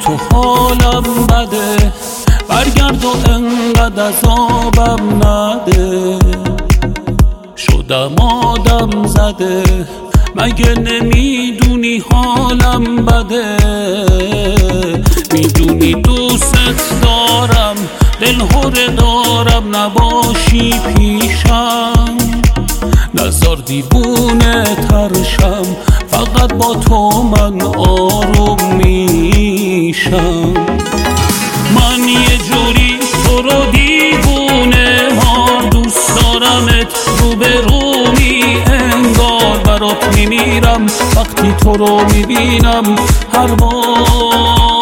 تو حالم بده، برگرد و انقدر عذابم نده. شدم آدم زده، مگه نمیدونی حالم بده؟ میدونی دوست دارم، دل هره دارم، نباشی پیشم. نزار دیوونه ترشم، فقط با تو من آروم میشم. من یه جوری تو رو دیوونه ها دوست دارمت، روبرومی انگار برات میمیرم وقتی تو رو میبینم هر بار.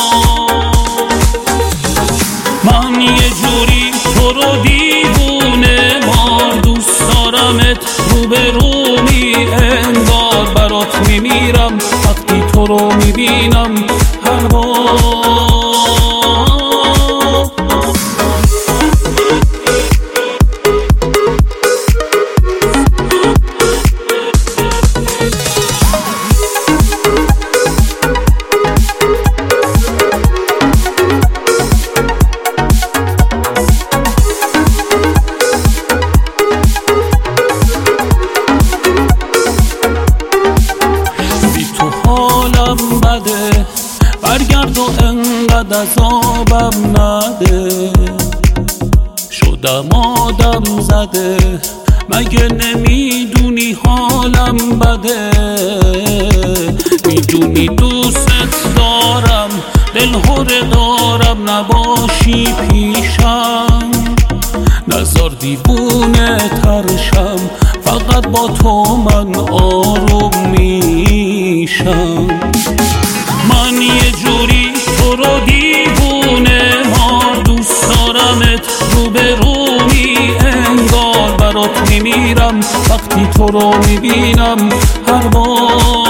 من یه جوری تو رو دیوونه ما دوست دارمت، روبرومی انگار برات میمیرم وقتی تو رو میبینم هر بار. برگرد و انقدر عذابم نده. شدم آدم زده، مگه نمیدونی حالم بده؟ میدونی دوست دارم، دل هره دارم، نباشی پیشم. نزار دیوونه ترشم، فقط با تو من آروم میشم. من یه جوری تو رو دیوونه ها دوست دارمت، روبرومی انگار برات میمیرم وقتی تو رو میبینم هر بار.